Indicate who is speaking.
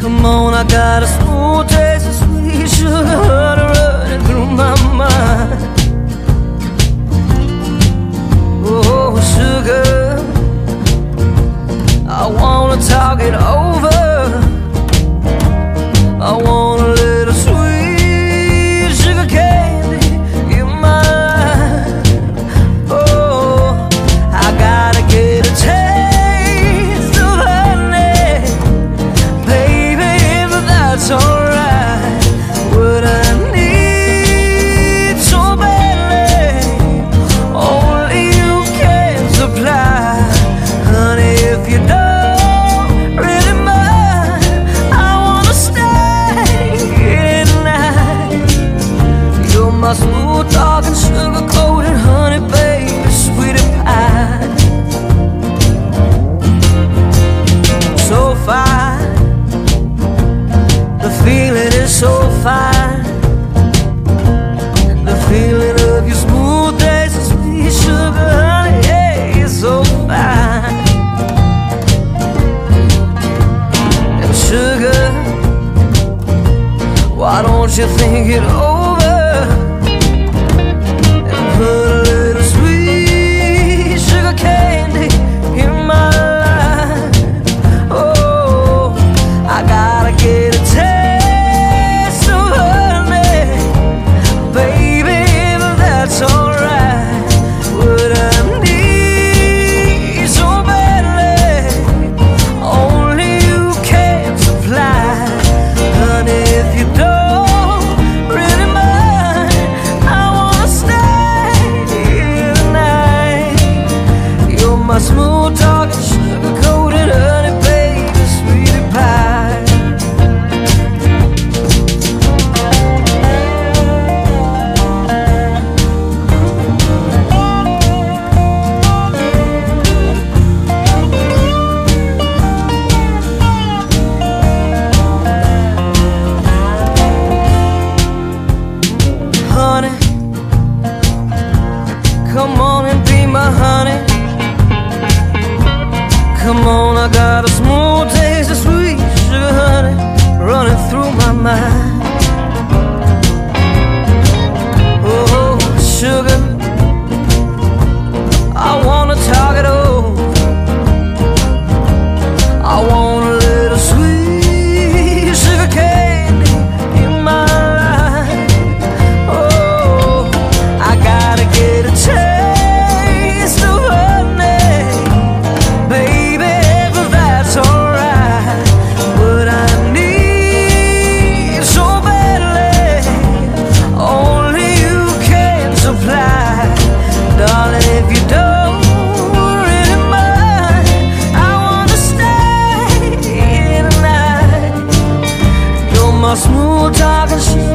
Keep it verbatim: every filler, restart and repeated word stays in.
Speaker 1: Come on, I got a smooth taste of sweet sugar honey running through my mind. Oh, sugar, I wanna talk it over. I want a little sweet sugar candy in my life. Oh, I gotta get a taste of honey, baby, if that's alright. What I need so badly, only you can supply. Honey, if you don't really mind, I wanna stay tonight. You're my smooth talking, sugar coated honey, baby, sweetie pie. So fine, the feeling is so fine. The feeling of your smooth taste of sweet sugar honey, yeah, it's so fine. And sugar, why don't you think it over and put a little sweet sugar candy in my life? Oh, I gotta get a taste of honey, baby, if that's alright. What I need so badly, only you can supply. Honey, if you don't really mind, I wanna stay tonight. You're my smooth talking, sugar coated honey, baby, sweetie pie. Honey, come on and be my honey. Come on, I got a smooth taste of sweet sugar honey running through my mind. Oh, sugar, I wanna talk it over. I want a little sweet sugar candy in my life. Oh, I gotta get a taste of honey, baby, if that's alright. What I need so badly, only you can supply. Darling, if you don't really mind, I wanna stay tonight. You're my smooth talking,